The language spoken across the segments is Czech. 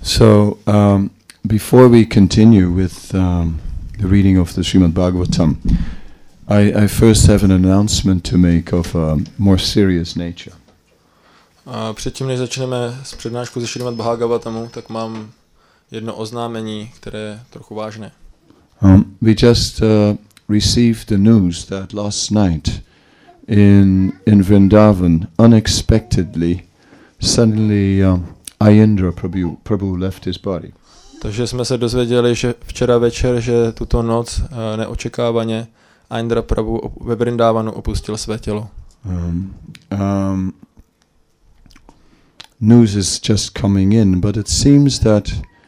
So, before we continue with the reading of the Srimad Bhagavatam, I first have an announcement to make of a more serious nature. Předtím, než začneme s přednáškou ze Srimad Bhagavatamu, tak mám jedno oznámení, které je trochu vážné. We just received the news that last night in Vrindavan, unexpectedly, suddenly Ayendra Prabhu left his body. Takže jsme se dozvěděli, že včera večer, že tuto noc neočekávaně Ayendra Prabhu ve Vrindavanu opustil své tělo. News is just coming in, but it seems that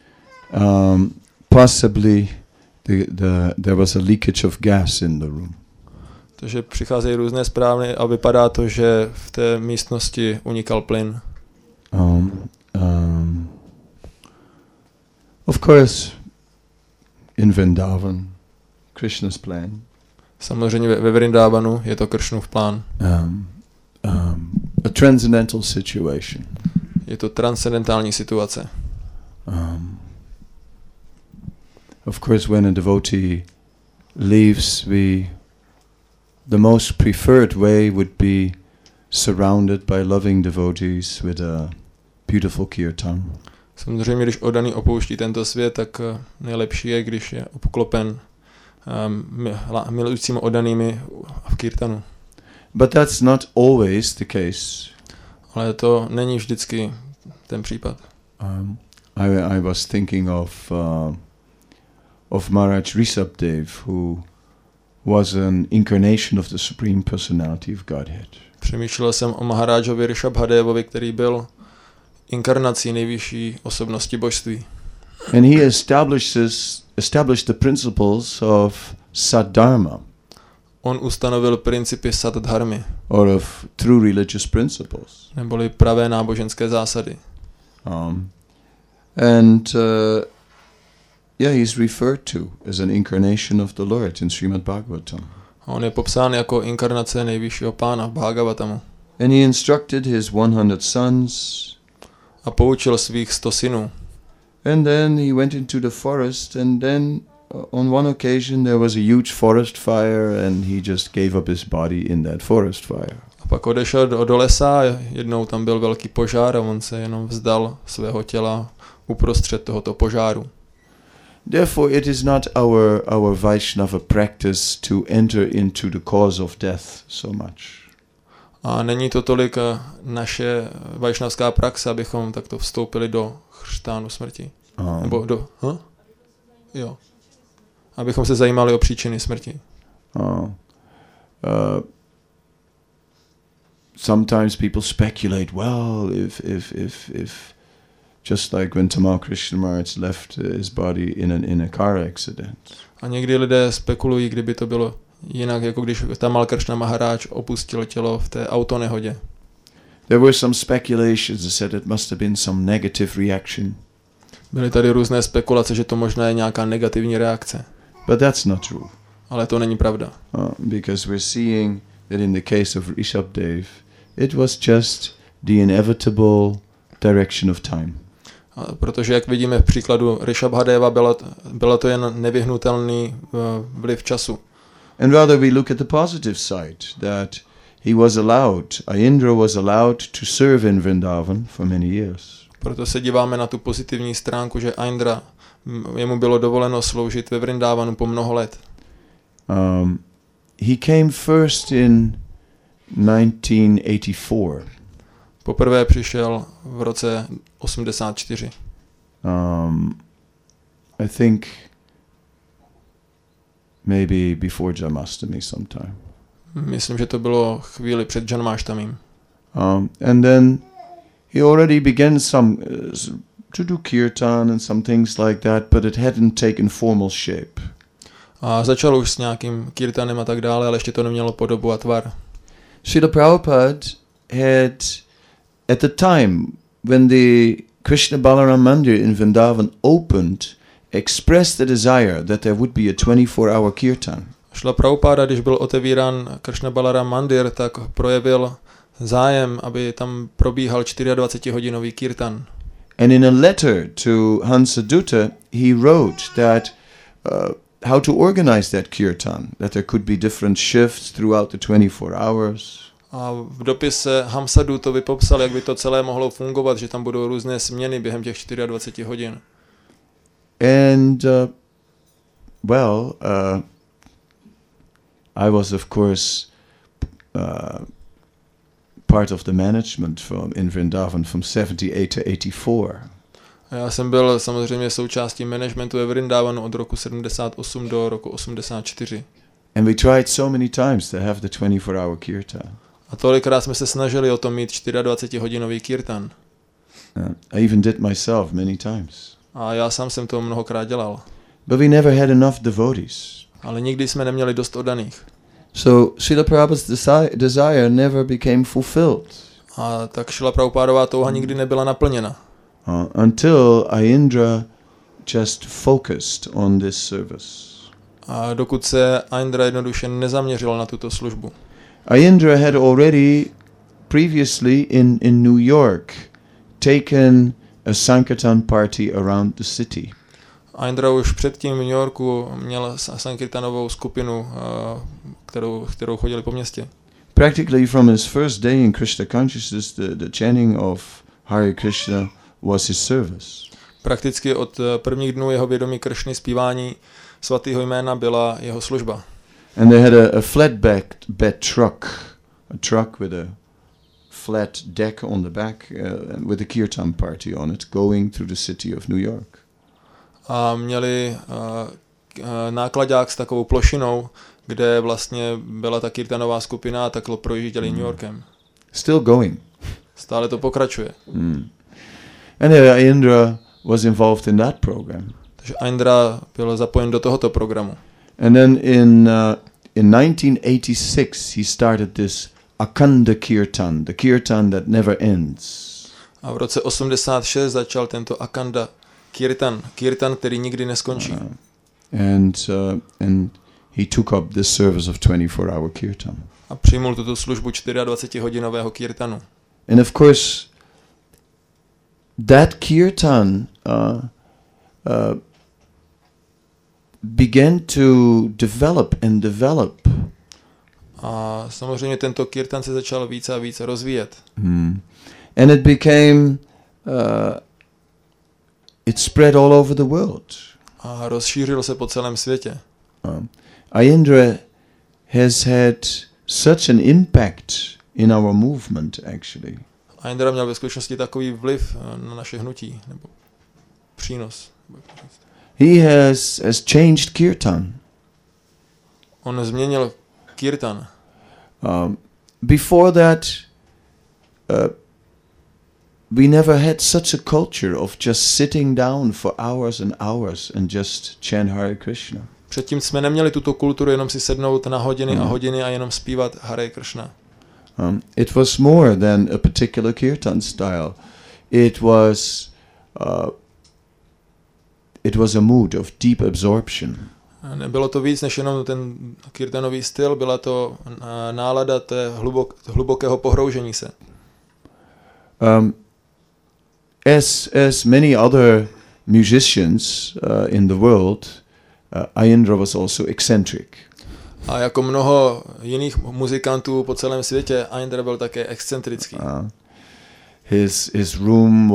possibly there was a leakage of gas in the room. Takže přicházejí různé zprávy a vypadá to, že v té místnosti unikal plyn. Of course, in Vrindavan, Krishna's plan. Samozřejmě ve Vrindavanu je to Krishnův plán. A transcendental situation. Je to transcendentální situace. Of course, when a devotee leaves, the most preferred way would be surrounded by loving devotees with a beautiful kirtan. Samozřejmě, když oddaný opouští tento svět, tak nejlepší je, když je obklopen milujícími oddanými v kirtanu. But that's not always the case. Ale to není vždycky ten případ. I was thinking of Maharaj Rishabdev, who was an incarnation of the Supreme Personality of Godhead. Přemýšlel jsem o Maharajovi Rishabhadevovi, který byl inkarnací nejvyšší osobnosti božství. And he established the principles of Saddharma. On ustanovil principy Saddharmy. Or of true religious principles. Neboli pravé náboženské zásady. He's referred to as an incarnation of the Lord in Srimad Bhagavatam. On je popsán jako inkarnace nejvyššího pána v Bhagavatamu. And he instructed his 100 sons. A poučil svých 100 synů. And then he went into the forest, and then on one occasion there was a huge forest fire, and he just gave up his body in that forest fire. A pak odešel do lesa, jednou tam byl velký požár a on se jenom vzdal svého těla uprostřed tohoto požáru. Therefore it is not our Vaishnava practice to enter into the cause of death so much. A není to tolik naše vajšnavská praxe, abychom takto vstoupili do chřtánu smrti. Nebo jo. Abychom se zajímali o příčiny smrti. Sometimes people speculate, well, if just like when Tamal Krishna Maharaj left his body in a car accident. A někdy lidé spekulují, kdyby to bylo jinak, jako když Tamal Krishna Maharaj opustil tělo v té autonehodě. There were some speculations that said it must have been some negative reaction. Byly tady různé spekulace, že to možná je nějaká negativní reakce. But that's not true. Ale to není pravda. Because we're seeing that in the case of Rishabdev, it was just the inevitable direction of time. Protože jak vidíme v příkladu Rishabhadeva, bylo to jen nevyhnutelný vliv času. And rather we look at the positive side, that Ayendra was allowed to serve in Vrindavan for many years. Proto se díváme na tu pozitivní stránku, že Ayendra, jemu bylo dovoleno sloužit ve Vrindavanu po mnoho let. He came first in 1984. Poprvé přišel v roce 84. I think maybe before Janmashtami sometime. Myslím, že to bylo chvíli před Janmashtamím. And then he already began to do kirtan and some things like that, but it hadn't taken formal shape. A začal už s nějakým kirtanem a tak dále, ale ještě to nemělo podobu a tvar. Srila Prabhupada had, at the time when the Krishna Balaram Mandir in Vrindavan opened, expressed the desire that there would be a 24-hour kirtan. Srila Prabhupada, když byl otevírán Krishna Balaram Mandir, tak projevil zájem, aby tam probíhal 24-hodinový kirtan. And in a letter to Hansa Dutta, he wrote that how to organize that kirtan, that there could be different shifts throughout the 24 hours. A v dopise Hamsadutovi popsal, jak by to celé mohlo fungovat, že tam budou různé směny během těch 24 hodin. And I was of course part of the management in Vrindavan from 78 to 84. Já jsem byl samozřejmě součástí managementu ve Vrindavanu od roku 78 do roku 84. And we tried so many times to have the 24-hour kirtan. A tolikrát jsme se snažili o to mít 24-hodinový kirtan. I even did myself many times. A já sám jsem to mnohokrát dělal. But we never had enough devotees. Ale nikdy jsme neměli dost oddaných. So Srila Prabhupada's desire never became fulfilled. A tak Šrila Prabhupádová touha nikdy nebyla naplněna. Until Ayendra just focused on this service. A dokud se Ayendra jednoduše nezaměřil na tuto službu. Ayendra had already previously in New York taken a Sankirtan party around the city. Ayendra už předtím v New Yorku měl sankirtanovou skupinu, kterou chodili po městě. Practically from his first day in Krishna consciousness, the chanting of Hare Krishna was his service. Prakticky od prvních dnů jeho vědomí Kršny zpívání svatého jména byla jeho služba. And they had a flatbed truck, a truck with a flat deck on the back with a kirtan party on it, going through the city of New York. A měli nákladák s takovou plošinou, kde vlastně byla ta kirtanová skupina a takhle projížděli New Yorkem. Still going. Stále to pokračuje. And Ayendra was involved in that program. Takže Ayendra byl zapojen do tohoto programu. And then in 1986 he started this Akhanda Kirtan, the kirtan that never ends. A v roce 86 začal tento Akhanda kirtan, který nikdy neskončí. And he took up this service of 24-hour kirtan. A přijmul tuto službu 24-hodinového kirtanu. And of course that kirtan began to develop. A samozřejmě tento kirtan se začal více a více rozvíjet. And it became it spread all over the world. A rozšířil se po celém světě. Ayendra has had such an impact in our movement actually. Ayendra měl ve skutečnosti takový vliv na naše hnutí, nebo přínos. He has changed kirtan. On změnil kirtan. Before that, we never had such a culture of just sitting down for hours and hours and just chant Hare Krishna. Předtím jsme neměli tuto kulturu jenom si sednout na hodiny a hodiny a jenom zpívat Hare Krishna. It was more than a particular kirtan style. It was a mood of deep absorption. Nebylo to víc než jenom ten kirtanový styl, byla to nálada té hlubokého pohroužení se. As many other musicians in the world, Ayendra was also eccentric. A jako mnoho jiných muzikantů po celém světě, Ayendra byl také excentrický. His room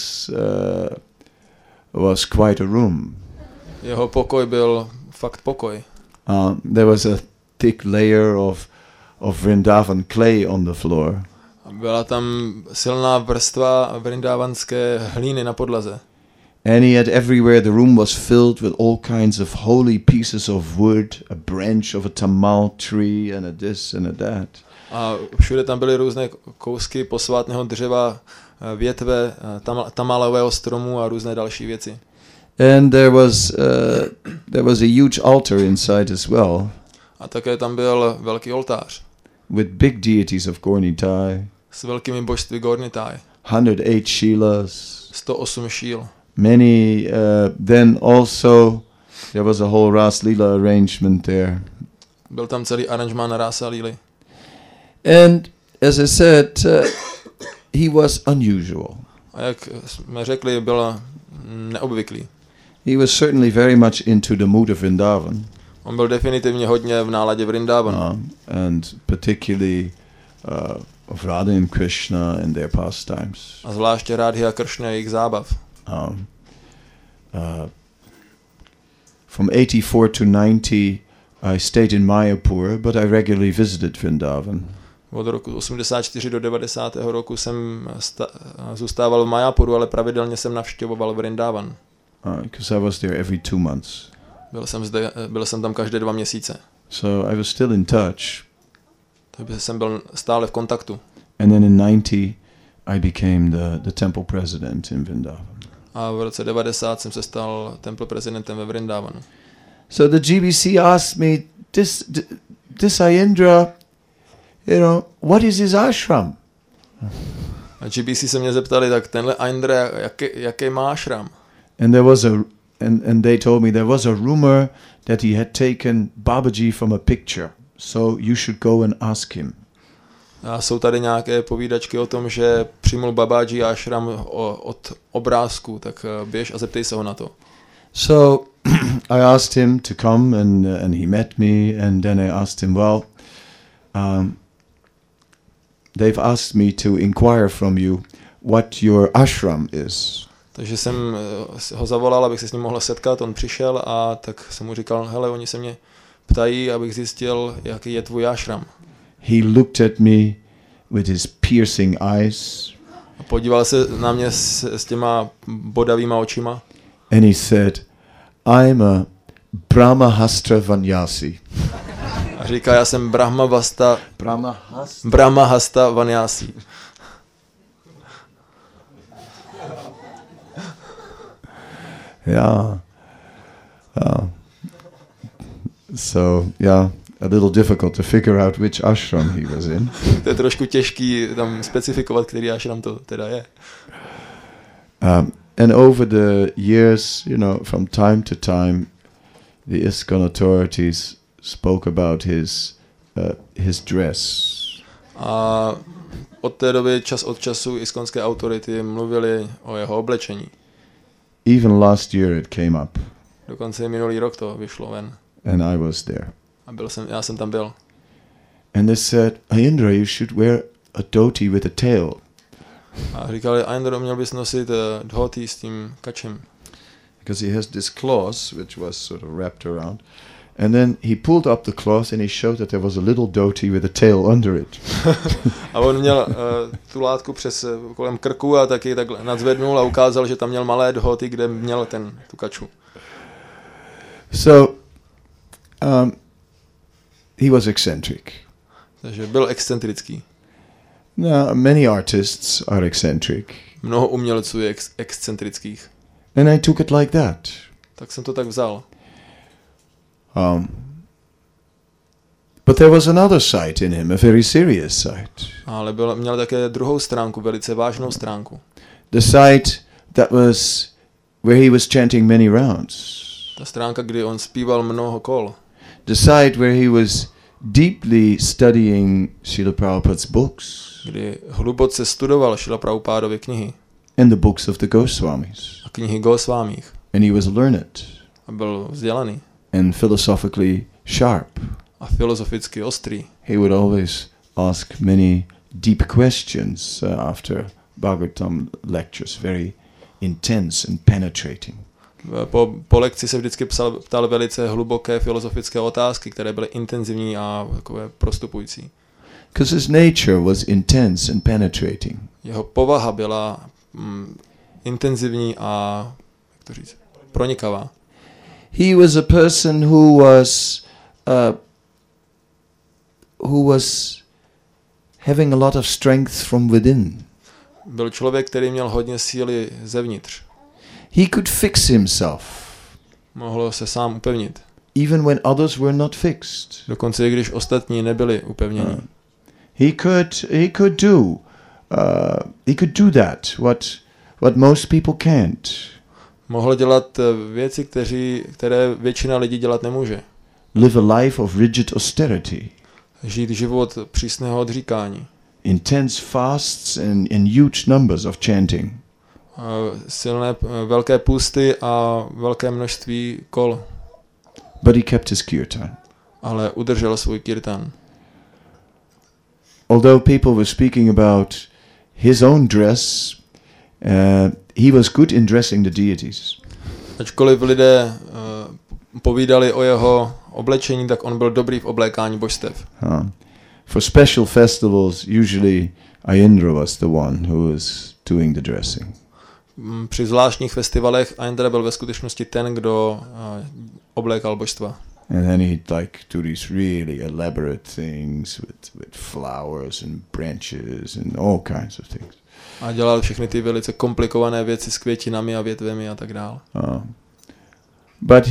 was quite a room. Jeho pokoj byl fakt pokoj. There was a thick layer of Vrindavan clay on the floor. Byla tam silná vrstva vrindavanské hlíny na podlaze. And he had everywhere, the room was filled with all kinds of holy pieces of wood, a branch of a tamal tree and a this and a that. A všude tam byly různé kousky posvátného dřeva, větve tamalového stromu a různé další věci. And there was a huge altar inside as well. A také tam byl velký oltář. With big deities of Gornitai. S velkými božství Gornitai. 108 shilas. 108 šíl. Many, then also there was a whole Ras Lila arrangement there. Byl tam celý aranžmán Rasa Lily. And as I said, he was unusual. A jak jsme řekli, byl neobvyklý. He was certainly very much into the mood of Vrindavan. On byl definitivně hodně v náladě Vrindavanu. And particularly of Radha and Krishna and their pastimes. A zvláště Rádhy a Kršna jejich zábav. From 84 to 90 I stayed in Mayapur, but I regularly visited Vrindavan. Od roku 84 do 90. roku jsem zůstával v Mayapuru, ale pravidelně jsem navštěvoval Vrindavan. Because I was there every 2 months. Byl jsem tam každé 2 měsíce. So I was still in touch. Takže jsem byl stále v kontaktu. And then in 90 I became the temple president in Vrindavan. A v roce 90 jsem se stal temple prezidentem ve Vrindavanu. So the GBC asked me, this Ayendra, you know, what is his ashram? A GBC se mě zeptali, tak tenhle Ayendra, jaký má ashram? And there was and they told me there was a rumor that he had taken Babaji from a picture, so you should go and ask him. A jsou tady nějaké povídačky o tom, že přijmul Babaji ashram od obrázku, tak běž a zeptej se ho na to. So I asked him to come and he met me, and then I asked him, well, they've asked me to inquire from you what your ashram is. Takže jsem ho zavolal, abych se s ním mohl setkat, on přišel a tak jsem mu říkal, hele, oni se mě ptají, abych zjistil, jaký je tvůj ashram. He looked at me with his piercing eyes. A podíval se na mě s těma bodavýma očima. And he said, I'm a Brahmahastra Vanyasi. A říká, já jsem Brahmahasta Vanyasi. Yeah. So, yeah, a little difficult to figure out which ashram he was in. To je trošku těžký tam specifikovat, který ashram to teda je. And over the years, you know, from time to time, the ISKCON authorities spoke about his dress. A od té doby čas od času iskonské autority mluvili o jeho oblečení. Even last year it came up. Dokonce minulý rok to vyšlo ven. And I was there. A já jsem tam byl. And they said, Ayendra, you should wear a dhoti with a tail. A říkali, Ayendra, měl bys nosit dhoti s tím kačem. Because he has this cloth which was sort of wrapped around. And then he pulled up the cloth and he showed that there was a little dhoti with a tail under it. A on měl tu látku kolem krku a taky tak nadzvednul a ukázal, že tam měl malé dhoti, kde měl tu kaču. So he was eccentric. Takže byl excentrický. Now, many artists are eccentric. Mnoho umělců je excentrických. And I took it like that. Tak jsem to tak vzal. But there was another side in him, a very serious side. Ale měl také druhou stránku, velice vážnou stránku. The side that was where he was chanting many rounds. Ta stránka, kdy on zpíval mnoho kol. The side where he was deeply studying Srila Prabhupada's books. Kdy hluboce studoval Srila Prabhupádovy knihy. And the books of the Goswamis. A knihy Gosvámích. And he was learned. A byl vzdělaný. And philosophically sharp. A filozoficky ostrý. He would always ask many deep questions after Bhagavatam lectures, very intense and penetrating. Po lekci se vždycky ptal velice hluboké filozofické otázky, které byly intenzivní a takové prostupující. Because his nature was intense and penetrating. Jeho povaha byla intenzivní a, jak to říct, pronikavá. He was a person who was having a lot of strength from within. Byl člověk, který měl hodně síly zevnitř. He could fix himself. Mohl se sám upevnit. Even when others were not fixed. Dokonce i když ostatní nebyli upevněni. He could do that what most people can't. Mohl dělat věci, které většina lidí dělat nemůže. Live a life of rigid austerity. Žít život přísného odříkání. Intense fasts and huge numbers of chanting. silné, velké půsty a velké množství kol. But he kept his kirtan. Ale udržel svůj kirtan. Although people were speaking about his own dress, he was good in dressing the deities. Ačkoliv lidé povídali o jeho oblečení, tak on byl dobrý v oblékání božstev. For special festivals, usually Ayendra was the one who was doing the dressing. Při zvláštních festivalech Ayendra byl ve skutečnosti ten, kdo oblékal božstva. And then he'd like do these really elaborate things with flowers and branches and all kinds of things. A dělal všechny ty velice komplikované věci s květinami a větvemi a tak dále. But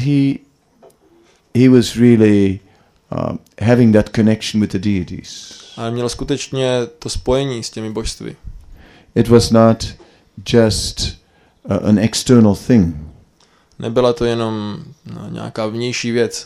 he was really having that connection with the deities. Ale měl skutečně to spojení s těmi božstvy. It was not just an external thing. Nebyla to jenom nějaká vnější věc.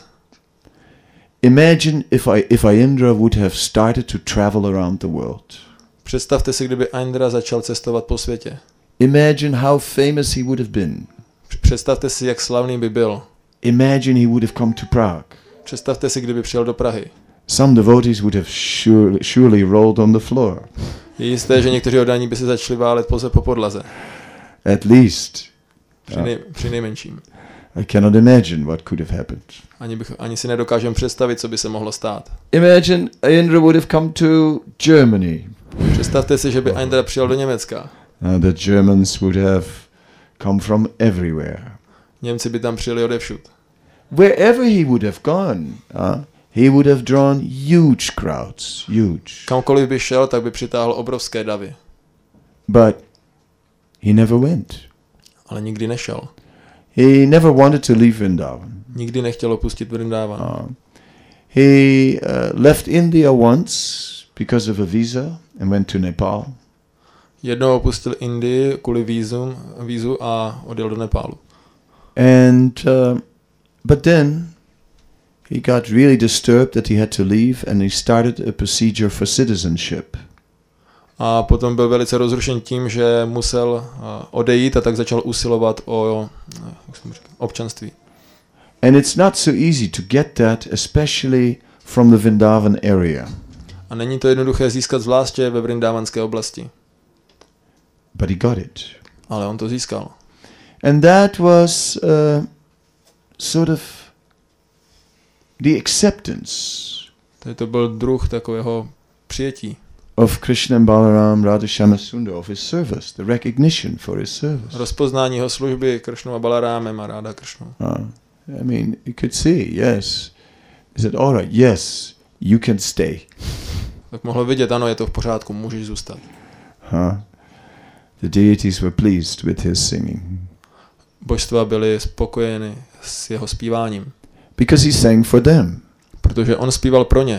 Imagine if Ayendra would have started to travel around the world. Představte si, kdyby Ayendra začal cestovat po světě. Imagine how famous he would have been. Představte si, jak slavný by byl. Imagine he would have come to Prague. Představte si, kdyby přijel do Prahy. Some devotees would have surely rolled on the floor. Je jisté, že někteří oddaní by se začali válet pouze po podlaze. At least. Při nejmenším. I cannot imagine what could have happened. Ani si nedokážeme představit, co by se mohlo stát. Imagine Ayendra would have come to Germany. Představte si, že by Ayendra přijel do Německa. The Germans would have come from everywhere. Němci by tam přijeli odevšud. Wherever he would have gone, he would have drawn huge crowds, huge. Kamkoliv by šel, tak by přitáhl obrovské davy. But he never went. Ale nikdy nešel. He never wanted to leave Vrindavan. Nikdy nechtěl opustit Vrindavan. He left India once because of a visa and went to Nepal. Jednou opustil Indii kvůli vízu a odjel do Nepálu. And but then he got really disturbed that he had to leave and he started a procedure for citizenship. A potom byl velice rozrušen tím, že musel odejít a tak začal usilovat o občanství. And it's not so easy to get that, especially from the Vrindavan area. A není to jednoduché získat zvláště ve Vrindavanské oblasti. But he got it. Ale on to získal. And that was sort of the acceptance. To byl druh takového přijetí. Of Krishna and Balaram, Radha Shama Sundar, of his service, the recognition for his service. Rozpoznání jeho služby Krishnou a Balarámem a Ráda Krishnou. I mean, you could see, yes. He said, all right, yes, you can stay. Tak mohl vidět, ano, je to v pořádku, můžeš zůstat. The deities were pleased with his singing. Božstva byly spokojeny s jeho zpíváním. Because he sang for them. Protože on zpíval pro ně.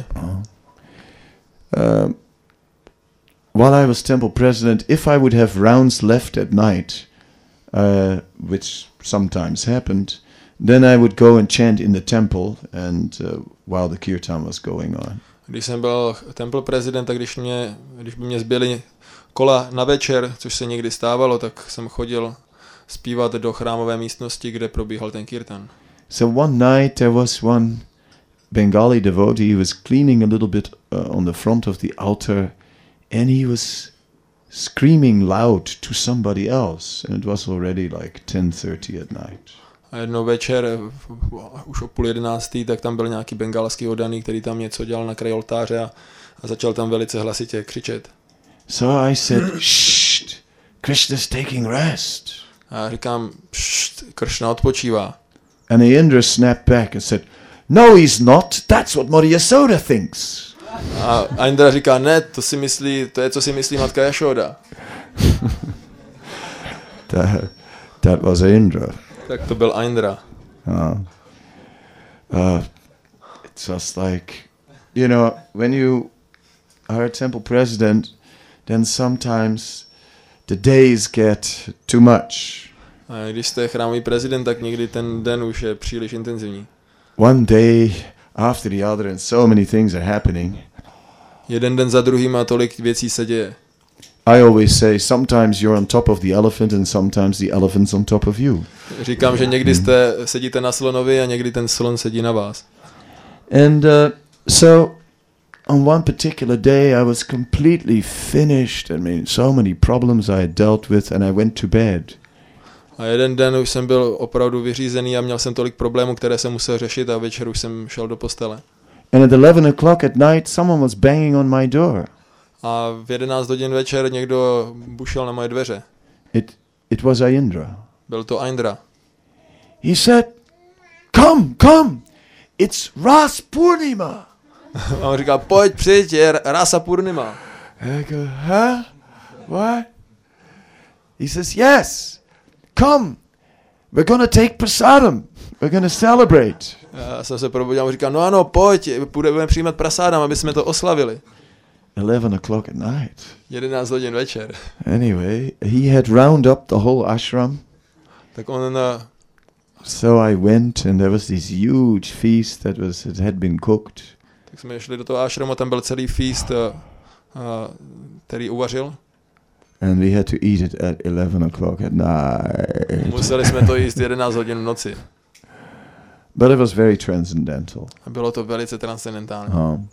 While I was temple president, if I would have rounds left at night, which sometimes happened, then I would go and chant in the temple and while the kirtan was going on. Když jsem byl temple president, tak když by mě zbyly kola na večer, což se někdy stávalo, tak jsem chodil zpívat do chrámové místnosti, kde probíhal ten kirtan. So one night there was one Bengali devotee who was cleaning a little bit on the front of the altar and he was screaming loud to somebody else and it was already like 10:30 at night. A jednou večer, už o 10:30, tak tam byl nějaký bengalský oddaný, který tam něco dělal na kraji oltáře a začal tam velice hlasitě křičet. So I said, shh, Krishna's taking rest. A já říkám, Krishna odpočívá. And Ayendra snapped back and said, no, he's not. That's what Mother Yasoda thinks. A Ayendra říká, ne, to je, co si myslí matka Jašoda. That was Ayendra. Tak to byl Ayendra. It's just like, you know, when you are a temple president, then sometimes the days get too much. A když jste chrámový prezident, tak někdy ten den už je příliš intenzivní. One day after the other and so many things are happening. Jeden den za druhým a tolik věcí se děje. I always say sometimes you're on top of the elephant and sometimes the elephant's on top of you. Říkám, že někdy sedíte na slonovi a někdy ten slon sedí na vás. And so on one particular day I was completely finished. I mean, so many problems I had dealt with and I went to bed. A jeden den už jsem byl opravdu vyřízený a měl jsem tolik problémů, které jsem musel řešit a večer už jsem šel do postele. And at 11 o'clock at night someone was banging on my door. A v 11 hodin večer někdo bušel na moje dveře. It was Ayindra. Byl to Ayindra. He said, come, it's Ras Purnima. A on říká, pojď, přijď, je Rasa Purnima. I go, huh? What? He says, yes, come, we're gonna take prasadam, we're gonna celebrate. Já jsem se probudil a on říká, no ano, pojď, budeme přijímat prasádam, aby jsme to oslavili. 11 o'clock at night. 11 hodin večer. Anyway, he had round up the whole ashram. Tak on So I went and there was this huge feast that had been cooked. Tak jsme šli do toho ashramu, tam byl celý feast, který uvařil. And we had to eat it at 11 o'clock at night. Museli jsme to jíst 11 hodin v noci. But it was very transcendental. A bylo to velice transcendentální.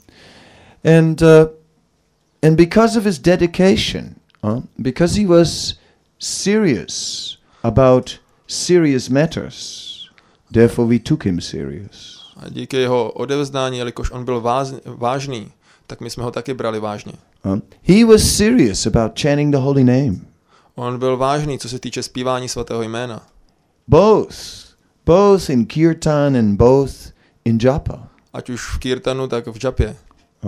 And because of his dedication, because he was serious about serious matters, therefore we took him serious. A díky jeho odevzdání, jelikož on byl vážný, tak my jsme ho taky brali vážně. He was serious about chanting the holy name. On byl vážný, co se týče zpívání svatého jména. Both in kirtan and both in japa. Ať už v kirtanu, tak v džapě.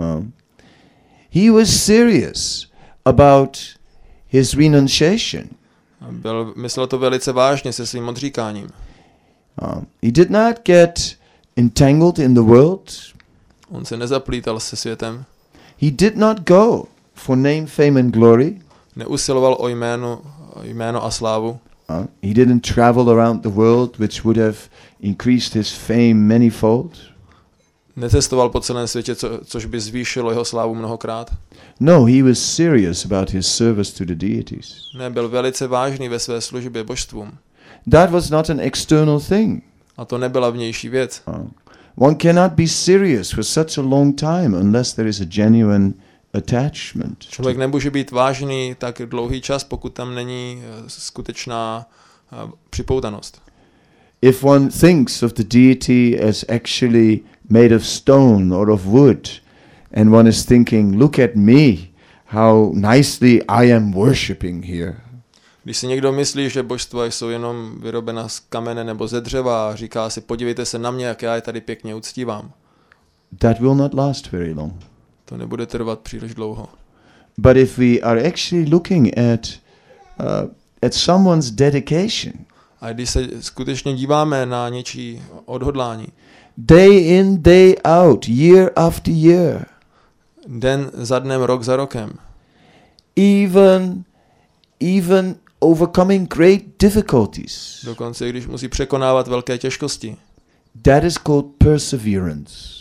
He was serious about his renunciation. Myslel to velice vážně se svým odříkáním. He did not get entangled in the world. On se nezaplítal se světem. He did not go for name, fame and glory. Neusiloval o jméno a slávu. He didn't travel around the world, which would have increased his fame manyfold. Necestoval po celém světě, což by zvýšilo jeho slávu mnohokrát. No, he was serious about his service to the deities. Ne, byl velice vážný ve své službě božstvům. That was not an external thing. A to nebyla vnější věc. One cannot be serious for such a long time unless there is a genuine attachment. Člověk nemůže být vážný tak dlouhý čas, pokud tam není skutečná připoutanost. If one thinks of the deity as actually made of stone or of wood, and one is thinking, look at me, how nicely I am worshipping here. Když si někdo myslí, že božstva jsou jenom vyrobena z kamene nebo ze dřeva a říká si, podívejte se na mě, jak já je tady pěkně uctívám. That will not last very long. To nebude trvat příliš dlouho. But if we are actually looking at someone's dedication, a když se skutečně díváme na něčí odhodlání, day in, day out, year after year, den za dnem, rok za rokem, even overcoming great difficulties, dokonce když musí překonávat velké těžkosti, that is called perseverance.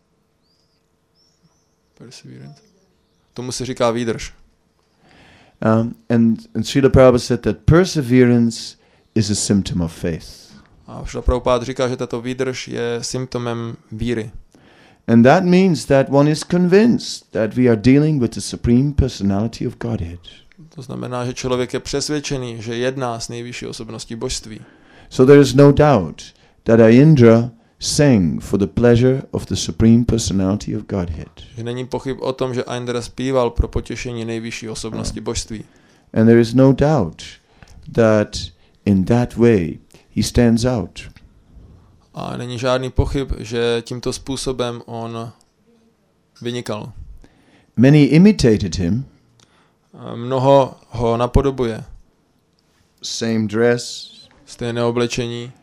Tomu se říká výdrž. And Srila Prabhupada said that perseverance is a symptom of faith. A Srila Prabhupada říká, že tato výdrž je symptomem víry. And that means that one is convinced that we are dealing with the supreme personality of Godhead. To znamená, že člověk je přesvědčený, že jedná s nejvyšší osobností božství. So there is no doubt that Ayindra sang for the pleasure of the supreme personality of Godhead. Že není pochyb o tom, že Ayindra zpíval pro potěšení nejvyšší osobnosti božství. And there is no doubt that in that way he stands out. A není žádný pochyb, že tímto způsobem on vynikal. Many imitated him. Mnoho ho napodobuje. Same dress. Stejné oblečení.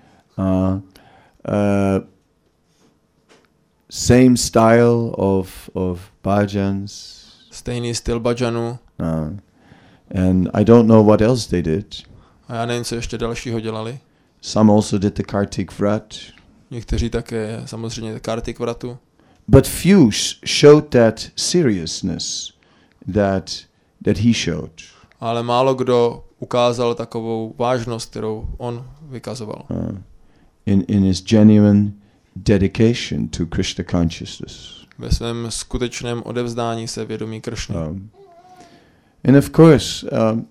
Same style of bhajans. Stejný styl bhajanů. And I don't know what else they did. A já nevím, co ještě dalšího dělali. Some also did the Kartik Vrat. Někteří také samozřejmě Kartik Vratu. But few showed that seriousness that that he showed. Ale málo kdo ukázal takovou vážnost, kterou on vykazoval. In his genuine dedication to Krishna consciousness. Ve svém skutečném odevzdání se vědomí Kršny. And of course,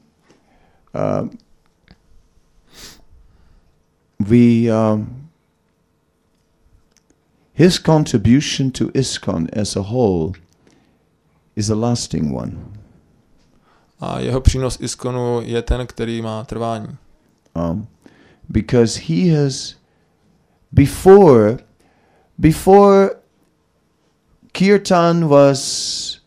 his contribution to ISKCON as a whole is a lasting one. A jeho přínos ISKCONu je ten, který má trvání. Because he has before kirtan was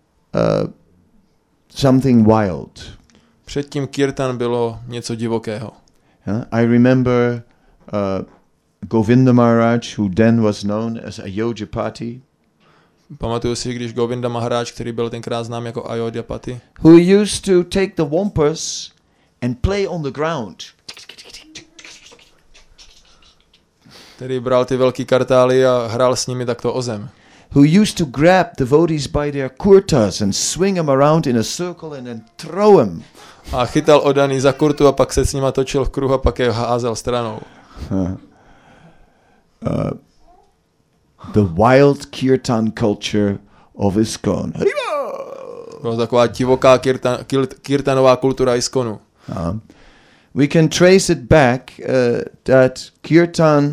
something wild. Předtím kirtan bylo něco divokého. I remember Govinda Maharaj, who then was known as Ayodhyapati. Pamatuju si, když Govinda Maharaj, který byl tenkrát znám jako Ayodhyapati, who used to take the wampus and play on the ground. Který bral ty velký kartály a hrál s nimi takto o zem. Who used to grab devotees by their kurtas and swing them around in a circle and then throw them. A chytal oddaný za kurtu a pak se s nima točil v kruhu a pak je házel stranou. The wild kirtan culture of ISKCON. Byla taková divoká kirtanová kultura ISKCONu. We can trace it back that kirtan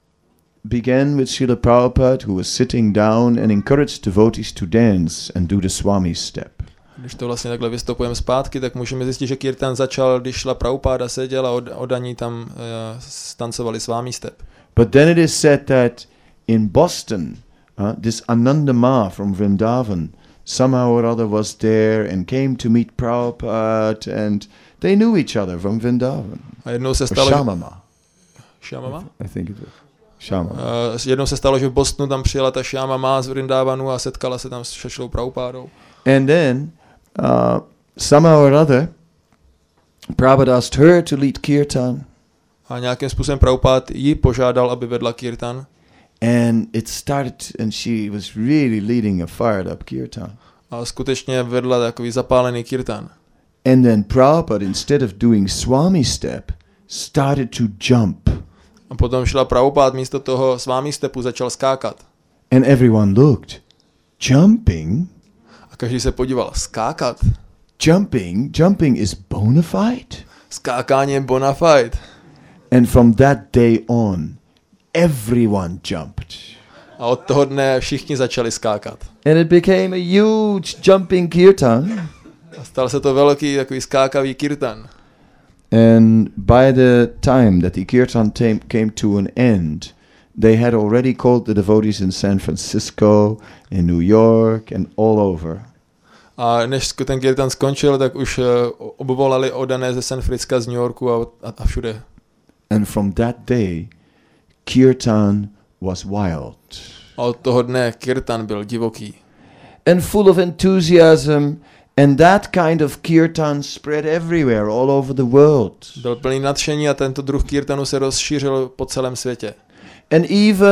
began with Srila Prabhupada, who was sitting down and encouraged devotees to dance and do the Swami step. Když to vlastně takhle vystupujeme zpátky, tak můžeme zjistit, že kirtan začal, když Šrila Prabhupada seděl a oddaní tam tancovali Swami step. But then it is said that in Boston, this Ananda Ma from Vrindavan somehow or other was there and came to meet Prabhupada, and they knew each other from Vrindavan. A jednou se stalo, Shamama. Shamama? I think it was. Shamama. Jednou se stalo, že v Bostonu tam přijela ta Shamama z Vrindavanu a setkala se tam s Šrilou Prabhupádou. And then somehow or other Prabhupada asked her to lead kirtan. A nějakým způsobem Prabhupád ji požádal, aby vedla kirtan. And it started, and she was really leading a fired up kirtan. A skutečně vedla takový zapálený kirtan. And then Prabhupada, instead of doing Swami step, started to jump. A potom Šrila Prabhupád místo toho Swami stepu začal skákat. And everyone looked. Jumping? A každý se podíval. Skákat? Jumping is bona fide? Skákání je bona fide. And from that day on, everyone jumped. A od toho dne všichni začali skákat. And it became a huge jumping kirtan. A stal se to velký takový skákavý kirtan. And by the time that the kirtan came to an end, they had already called the devotees in San Francisco, in New York, and all over. A než ten kirtan skončil, tak už obvolali oddané ze San Francisca, z New Yorku a všude. And from that day, kirtan was wild. A od toho dne kirtan byl divoký. And full of enthusiasm, and that kind of kirtan spread everywhere, all over the world. Byl plný nadšení a tento druh kirtanu se rozšířil po celém světě. And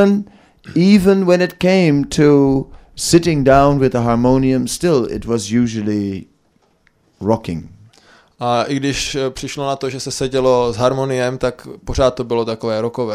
even when it came to sitting down with a harmonium, still it was usually rocking. A i když přišlo na to, že se sedělo s harmoniem, tak pořád to bylo takové rockové.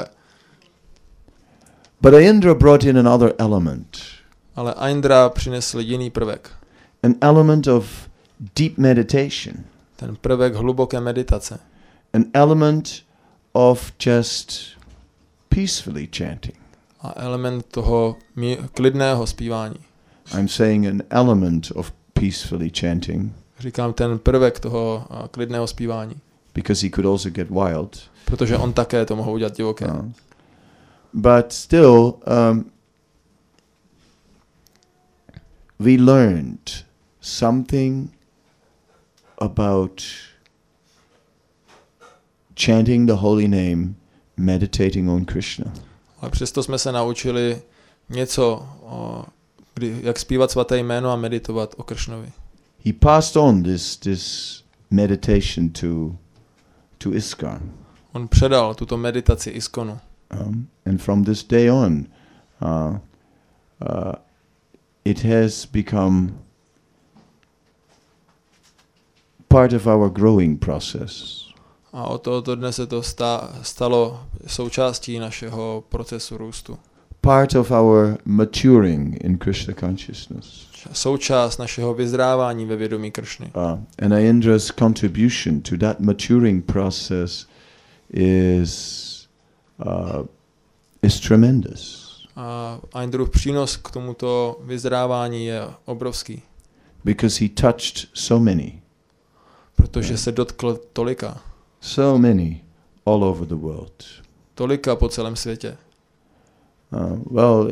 But Indra brought in another element. Ale Indra přinesl jiný prvek. An element of deep meditation. Ten prvek hluboké meditace. An element of just peacefully chanting. A element toho klidného zpívání. I'm saying an element of peacefully chanting. Říkám ten prvek toho klidného zpívání. Because he could also get wild. Protože on také to mohl udělat divoké. But still, we learned something about chanting the holy name, meditating on Krishna. Ale přesto jsme se naučili něco, jak zpívat svaté jméno a meditovat o Kršnovi. He passed on this meditation to ISKCON. On předal tuto meditaci ISKCONu. And from this day on, it has become part of our growing process. A od tohoto dne se to stalo součástí našeho procesu růstu. Part of our maturing in Krishna consciousness. Součást našeho vyzrávání ve vědomí Kršny. And Indra's contribution to that maturing process is tremendous. A Indrův přínos k tomuto vyzrávání je obrovský. Because he touched so many. Protože se dotkl tolika. So many all over the world. Tolika po celém světě. Well,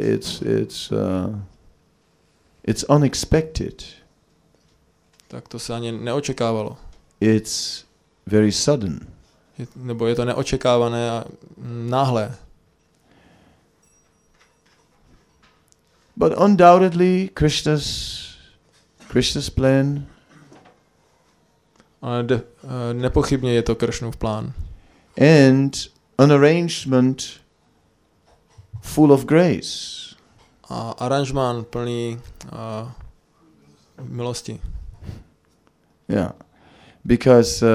it's unexpected. Tak to se ani neočekávalo. It's very sudden. Nebo je to neočekávané a náhlé. But undoubtedly Krishna's plan. Ale nepochybně je to Kršnův plán. And an arrangement full of grace. A aranžmán plný milosti. Yeah, because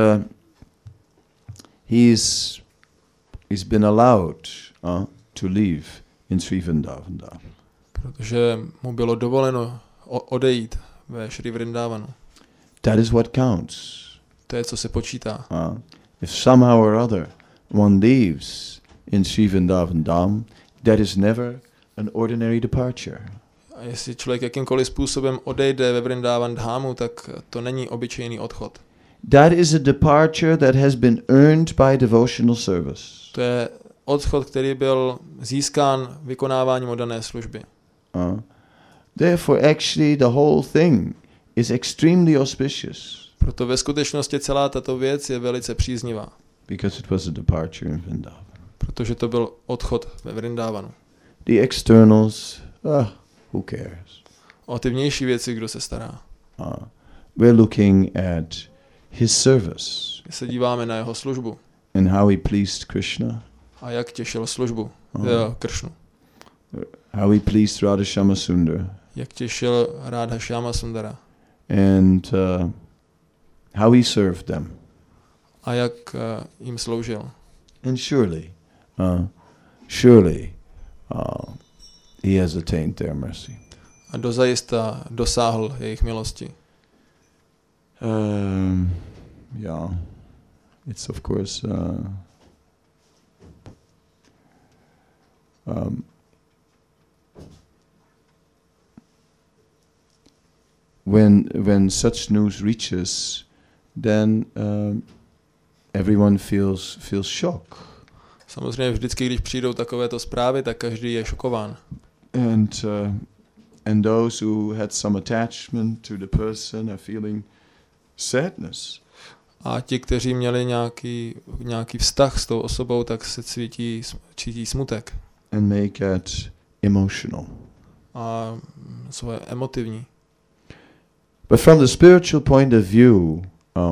he's been allowed to live in Sri Vrindavan. Protože mu bylo dovoleno odejít ve Sri Vrindavanu. That is what counts. To je, co se počítá. If somehow or other one leaves in Sri Vrindavan Dham, that is never an ordinary departure. A jestli člověk jakýmkoliv způsobem odejde ve Vrindavan Dhamu, tak to není obyčejný odchod. That is a departure that has been earned by devotional service. To je odchod, který byl získán vykonáváním oddané služby. Therefore, actually, the whole thing is extremely auspicious. Proto ve skutečnosti celá tato věc je velice příznivá. Because it was a departure in Vrindavan. Protože to byl odchod ve Vrindavanu. The externals, who cares? O ty vnější věci, kdo se stará? We're looking at his service. My se díváme na jeho službu. And how he pleased Krishna. A jak těšil službu Kršnu. How he pleased Radha Shama Sundar. Jak těšil Radha Shama Sundara. And how he served them. A jak jim sloužil. And surely he has attained their mercy. A dozajista dosáhl jejich milosti. Yeah, it's of course when such news reaches, then everyone feels shock. Samozřejmě vždycky, když přijdou takovéto zprávy, tak každý je šokován. And those who had some attachment to the person are feeling sadness. A ti, kteří měli nějaký vztah s tou osobou, tak se cítí smutek. And make it emotional. A jsou emotivní. But from the spiritual point of view,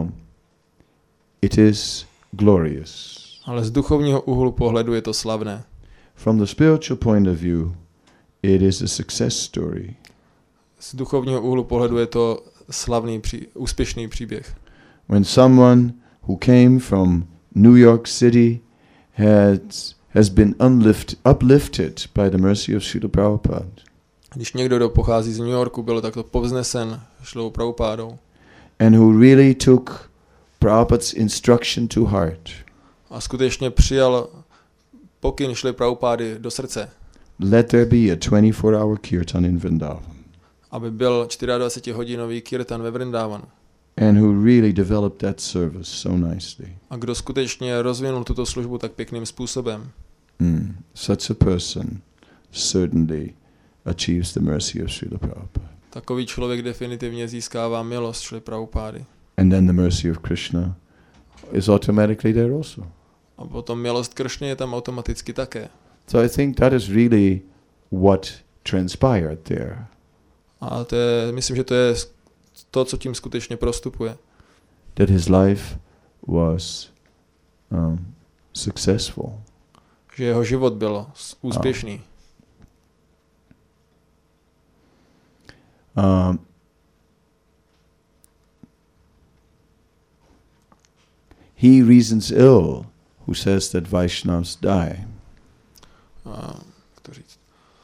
it is glorious. Ale z duchovního úhlu pohledu je to slavné. From the spiritual point of view, it is a success story. Z duchovního úhlu pohledu je to slavný, úspěšný příběh. When someone who came from New York City has been uplifted by the mercy of Srila Prabhupada. Když někdo, kdo pochází z New Yorku, byl takto povznesen Šrilou Prabhupádou. And who really took Prabhupada's instruction to heart. A skutečně přijal pokyn Šrily Prabhupády do srdce. Let there be a 24-hour kirtan in Vrindavan. Aby byl 24-hodinový kirtan ve Vrindavanu. And who really developed that service so nicely. A kdo skutečně rozvinul tuto službu tak pěkným způsobem. Such a person certainly achieves the mercy of Srila Prabhupada. Takový člověk definitivně získává milost Šrily Prabhupády. And then the mercy of Krishna is automatically there also. A potom milost Kršny je tam automaticky také. So I think that is really what transpired there. A myslím, že to je to, co tím skutečně prostupuje. That his life was successful. Že jeho život byl úspěšný. he reasons ill who says that Vaishnavas die. To říct.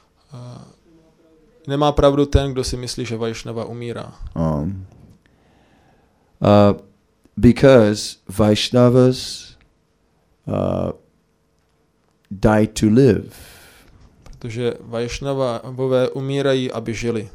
Nemá pravdu ten, kdo si myslí, že Vaishnava umírá. Because Vaishnavas die to live. Protože Vaishnavové umírají, aby žili.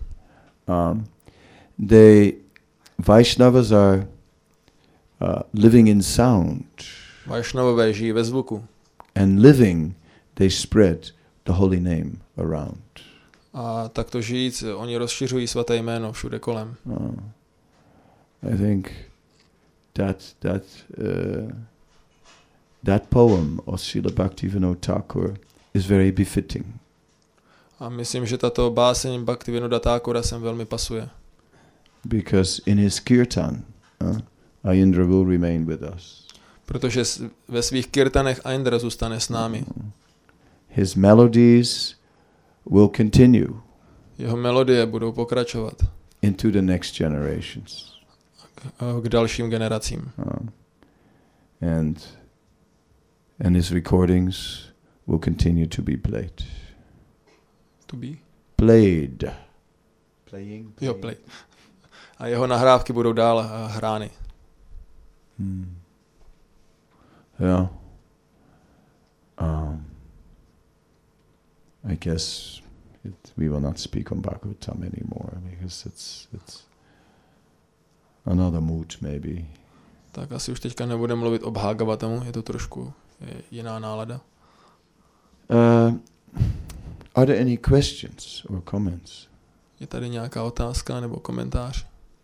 Vaishnavas are living in sound. Vaishnavové žijí ve zvuku. And living, they spread the holy name around. A takto žijíc, oni rozšiřují svaté jméno všude kolem. I think that poem of Srila Bhaktivinoda Thakur is very befitting. A myslím, že tato báseň Bhaktivinoda Thakura sem velmi pasuje. Because in his kirtan, Ayendra will remain with us. Protože ve svých kirtanech Ayendra zůstane s námi. His melodies will continue. Jeho melodie budou pokračovat. Into the next generations. K dalším generacím. And his recordings will continue to be played. To be? Played. Playing? Jo, play. A jeho nahrávky budou dál hrány. Yeah. I guess we will not speak on Bhagavatam anymore because it's another mood maybe. Tak asi už teďka nebudeme mluvit o Bhagavatamu, je to trošku jiná nálada. Are there any questions or comments? Je tady nějaká otázka nebo komentář?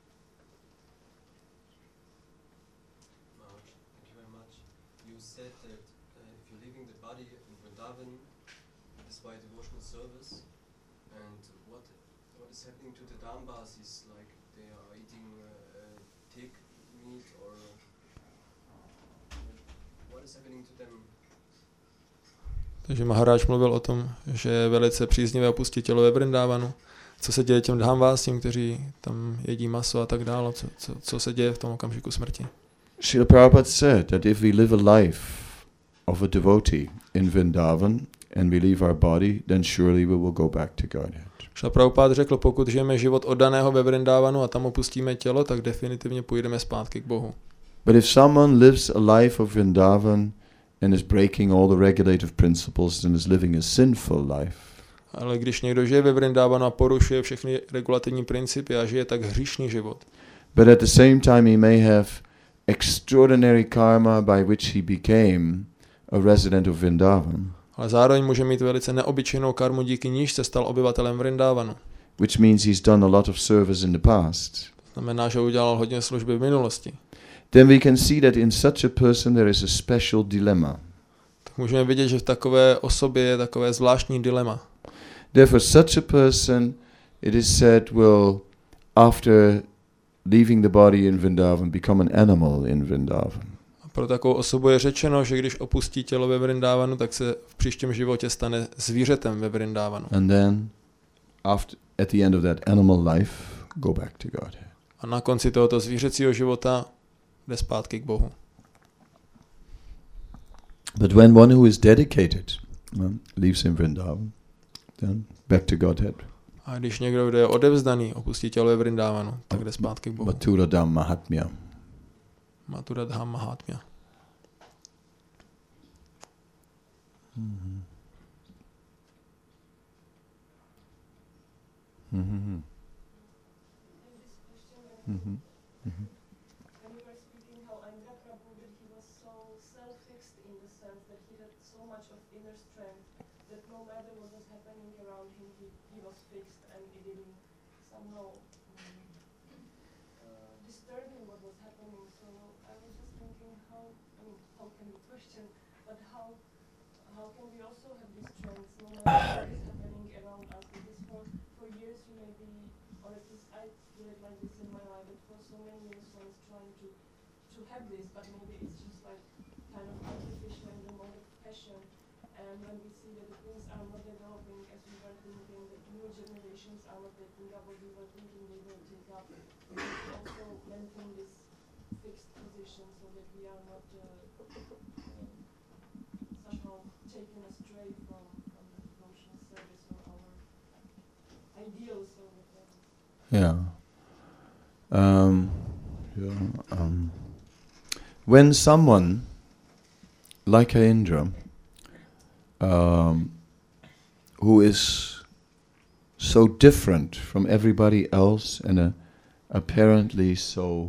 Takže Maharaj mluvil o tom, že je velice příznivé opustit tělo ve Vrindávanu. Co se děje těm dhámvásím, kteří tam jedí maso a tak dále? Co se děje v tom okamžiku smrti? Srila Prabhupada said that if we live a life of a devotee in Vrindavan and we leave our body, then surely we will go back to Godhead. Srila Prabhupada řekl, pokud žijeme život oddaného ve Vrindávanu a tam opustíme tělo, tak definitivně půjdeme zpátky k Bohu. But if someone lives a life of Vrindavan and is breaking all the regulative principles and is living a sinful life. Ale když někdo žije ve Vrindávanu a porušuje všechny regulativní principy a žije tak hříšný život. But at the same time he may have extraordinary karma by which he became a resident of Vrindavan. Ale zároveň může mít velice neobyčejnou karmu, díky níž se stal obyvatelem Vrindávanu. Which means he's done a lot of service in the past. To znamená, že udělal hodně služby v minulosti. Then we can see that in such a person there is a special dilemma. Tak můžeme vidět, že v takové osobě je takové zvláštní dilema. Therefore such a person, it is said, will after leaving the body in Vrindavan become an animal in Vrindavan. A pro takovou osobu je řečeno, že když opustí tělo ve Vrindávanu, tak se v příštím životě stane zvířetem ve Vrindávanu. And then at the end of that animal life go back to Godhead. A na konci tohoto zvířecího života jde zpátky k Bohu. But when one who is dedicated leaves in Vrindavan, then back to Godhead. A když někdo, kdo je odevzdaný, opustí tělo ve Vrindávanu, tak jde zpátky k Bohu. Mathura Dham Mahatmya. Mathura Dham Mahatmya. Mm-hmm. Mm-hmm. Mm-hmm. Mm-hmm. fixed position so that we are not somehow taken astray from the devotional service or our ideals or whatever. Yeah. When someone like Indra, who is so different from everybody else and apparently so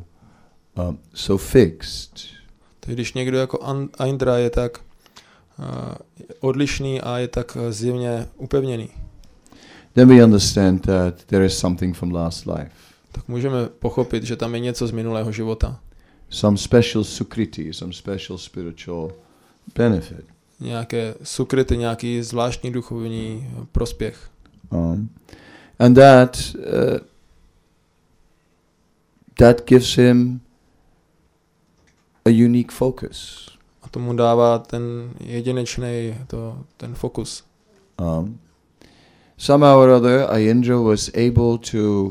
fixed. Když někdo jako Indra je tak odlišný a je tak zjevně upevněný, then we understand that there is something from last life. Tak můžeme pochopit, že tam je něco z minulého života. Some special sukriti, some special spiritual benefit. Nějaké sukrity, nějaký zvláštní duchovní prospěch. And that gives him a unique focus. A tomu dává ten jedinečný ten fokus. Somehow or other, Indra was able to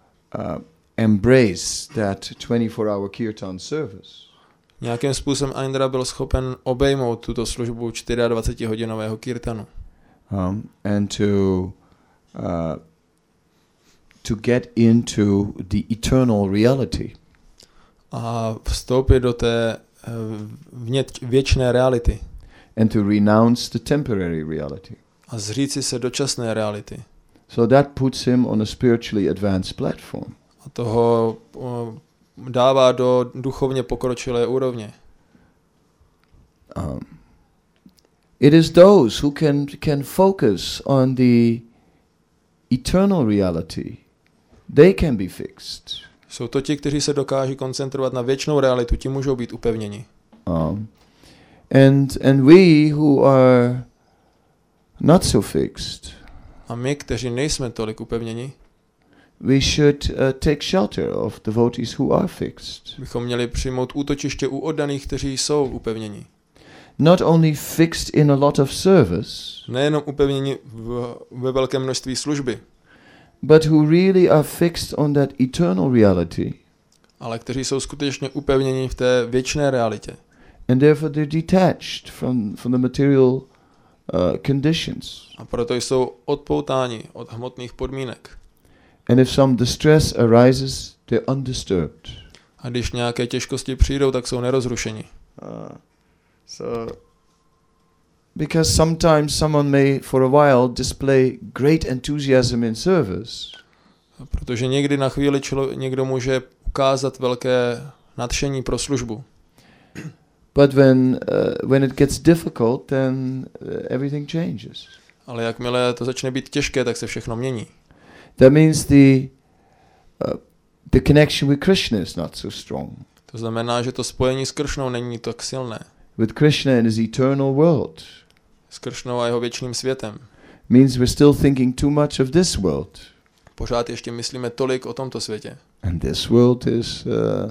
embrace that 24-hour kirtan service. Nějakým způsobem Indra byl schopen obejmout tuto službu 24-hodinového kirtanu. And to get into the eternal reality. A vstoupit do té věčné reality. And to renounce the temporary reality. A zříci se dočasné reality. So that puts him on a spiritually advanced platform. A toho dává do duchovně pokročilé úrovně. It is those who can focus on the eternal reality. They can be fixed. Jsou to ti, kteří se dokáží koncentrovat na věčnou realitu, ti můžou být upevněni. And we who are not so fixed. A my, kteří nejsme tolik upevněni, we should take shelter of devotees who are fixed. Bychom měli přijmout útočiště u oddaných, kteří jsou upevněni. Not only fixed in a lot of service, nejenom upevněni ve velkém množství služby, but who really are fixed on that eternal reality. Ale kteří jsou skutečně upevněni v té věčné realitě. And therefore they're detached from the material conditions. A proto jsou odpoutáni od hmotných podmínek. And if some distress arises, they're undisturbed. A když nějaké těžkosti přijdou, tak jsou nerozrušeni. So because sometimes someone may for a while display great enthusiasm in service. Protože někdy na chvíli někdo může ukázat velké nadšení pro službu. But when it gets difficult, then everything changes. Ale jakmile to začne být těžké, tak se všechno mění. That means the connection with Krishna is not so strong. To znamená, že to spojení s Kršnou není tak silné. With Krishna and his eternal world. S Kršnou a jeho věčným světem. Means we're still thinking too much of this world. Pořád ještě myslíme tolik o tomto světě. And this world is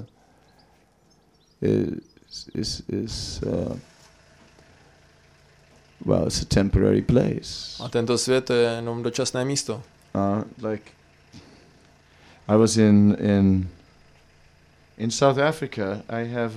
well, it's a temporary place. A tento svět je jenom dočasné místo. Like I was in South Africa. I have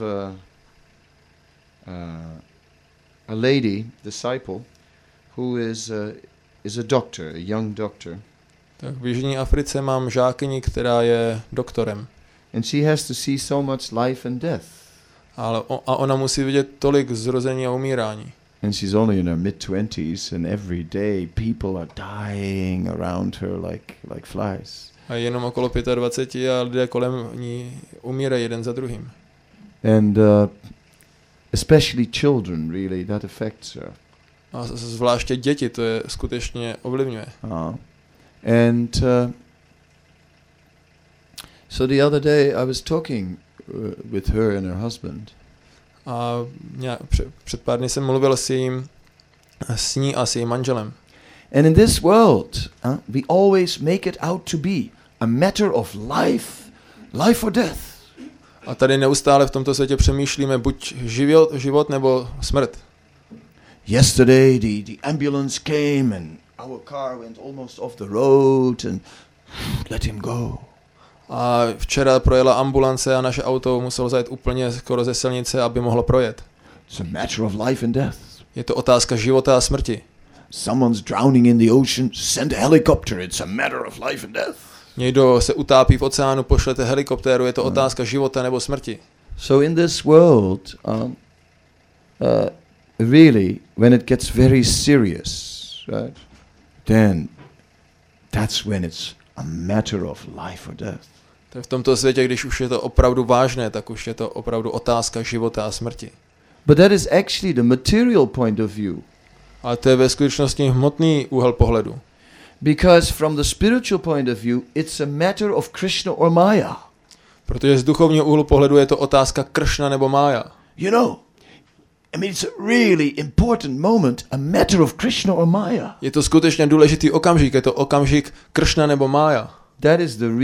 a lady disciple who is a doctor, a young doctor. Tak v Jižní Africe mám žákyni, která je doktorem. And she has to see so much life and death. A ona musí vidět tolik zrození a umírání. And she's only in her mid-20s, and every day people are dying around her like flies. A jenom okolo 25 a lidé kolem ní umírají jeden za druhým. And especially children, really, that affects her. A zvláště děti, to je skutečně ovlivňuje. And so the other day I was talking with her and her husband. A před pár dny jsem mluvil s ní a s jejím manželem. And in this world, we always make it out to be a matter of life or death. A tady neustále v tomto světě přemýšlíme buď život nebo smrt. Yesterday the ambulance came and our car went almost off the road and let him go. A včera projela ambulance a naše auto muselo zajet úplně skoro ze silnice, aby mohlo projet. It's a matter of life and death. Je to otázka života a smrti. Someone's drowning in the ocean, send a helicopter. It's a matter of life and death. Někdo se utápí v oceánu, pošlete helikoptéru, je to otázka života nebo smrti. So in this world, really, when it gets very serious, right, then that's when it's a matter of life or death. V tomto světě, když už je to opravdu vážné, tak už je to opravdu otázka života a smrti. But that is actually the material point of view. Ale to je ve skutečnosti hmotný úhel pohledu. Because from the spiritual point of view, it's a matter of Krishna or Maya. Protože z duchovního úhlu pohledu je to otázka Kršna nebo Mája. You know, I mean, it's a really important moment, a matter of Krishna or Maya. Je to skutečně důležitý okamžik, je to okamžik Kršna nebo Mája. That is the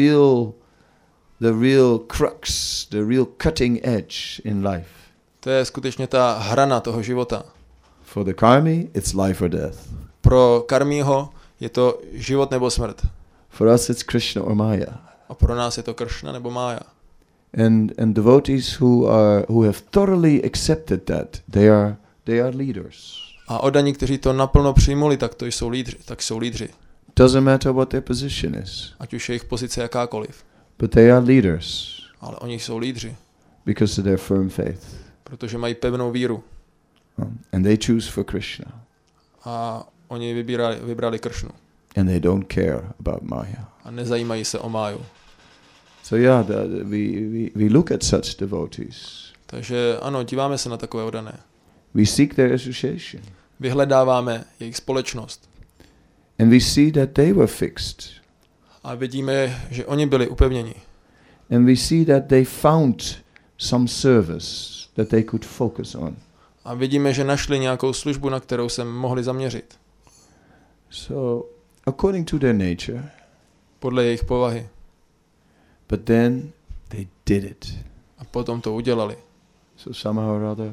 real crux, the real cutting edge in life. To je skutečně ta hrana toho života. For the karmi, it's life or death. Pro karmího je to život nebo smrt. For us, it's Krishna or Maya. A pro nás je to Kršna nebo Mája. And devotees who have thoroughly accepted that, they are leaders. A oddaní, kteří to naplno přijmuli, tak jsou lídři. Doesn't matter what their position is. Ať už je jejich pozice jakákoliv. But they are leaders. Ale oni jsou lídři. Because of their firm faith. Protože mají pevnou víru. And they choose for Krishna. A oni vybrali Kršnu. And they don't care about Maya. A nezajímají se o Máju. So yeah, we look at such devotees. Takže ano, díváme se na takové oddané. We seek their association. Vyhledáváme jejich společnost. And we see that they were fixed. A vidíme, že oni byli upevněni. And we see that they found some service that they could focus on. A vidíme, že našli nějakou službu, na kterou se mohli zaměřit. So, according to their nature. Podle jejich povahy. But then they did it. A potom to udělali. So somehow or other,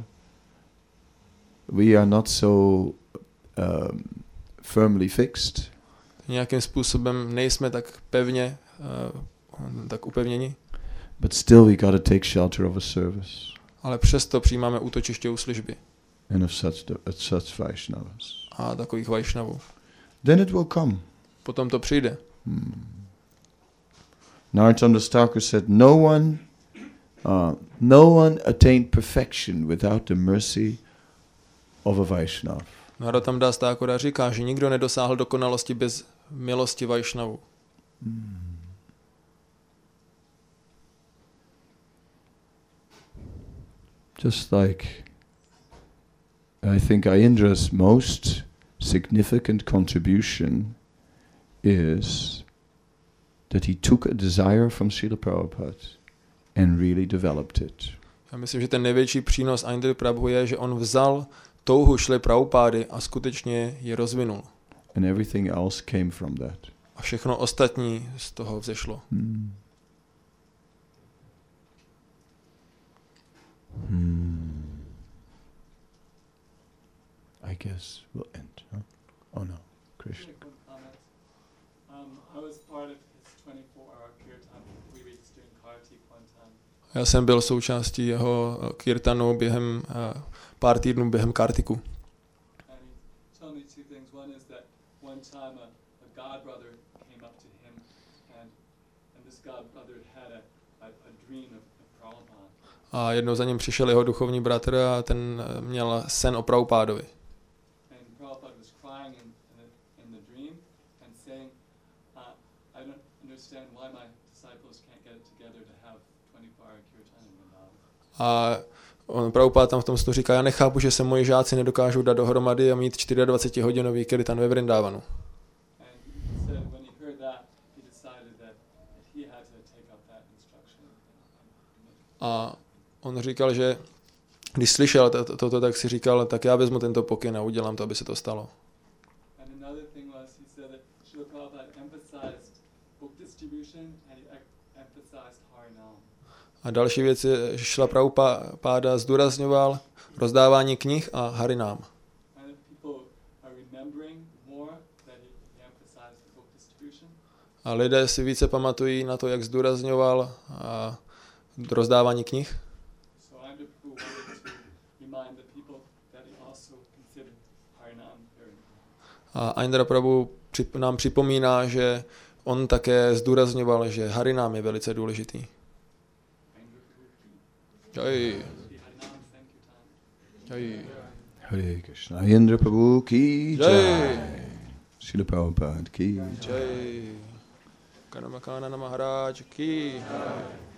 we are not so firmly fixed. Nějakým způsobem nejsme tak pevně, tak upevněni. But still we got to take shelter of a service. Ale přesto přijímáme útočiště u služby. And of such Vaishnavas. A takových Vaishnavů. Then it will come. Potom to přijde. Narottam Das Thakur said, no one attained perfection without the mercy of a Vaishnav. Narottam Das Thakur říká, že nikdo nedosáhl dokonalosti bez milosti Vaishnavu. Just like I think Indra's most significant contribution is that he took a desire from Srila Prabhupada and really developed it. Já myslím, že ten největší přínos Indry Prabhu je, že on vzal touhu Šrily Prabhupády a skutečně ji rozvinul. And everything else came from that. A všechno ostatní z toho vzešlo. I guess we'll end. Huh? Oh no, Krishna. I was part of his 24-hour kirtan 3 weeks during Kartik one time. Já jsem byl součástí jeho kirtanu během pár týdnů během Kartiku. And he told me two things. One is that one time a god brother came up to him, and this god brother had a dream of Prabhupada. A jednou za ním přišel jeho duchovní bratr a ten měl sen o Prabhupádovi. And Prabhupada was crying in the dream and saying, I don't understand why my disciples can't get together to have 24-hour kirtan in Vrindavan. A Prabhupád tam v tom snu říká, já nechápu, že se moji žáci nedokážou dát dohromady a mít 24-hodinový kirtan ve Vrindavanu. A on říkal, že když slyšel toto, tak si říkal, tak já vezmu tento pokyn a udělám to, aby se to stalo. A další věc je, že Šrila Prabhupáda zdůrazňoval rozdávání knih a harinám. A lidé si více pamatují na to, jak zdůrazňoval rozdávání knih. So Ayendra Prabhu wanted to remind the people that he also considered Harinam very important. A Ayendra Prabhu nám připomíná, že on také zdůrazňoval, že Harinám je velice důležitý. Ayendra Prabhu ki. Jai. Harinam Sankirtan. Jai. Hare Krishna. Ayendra Prabhu ki Jai. jai. Srila Prabhupada ki jai. Jai. Kanamakana Maharaj ki.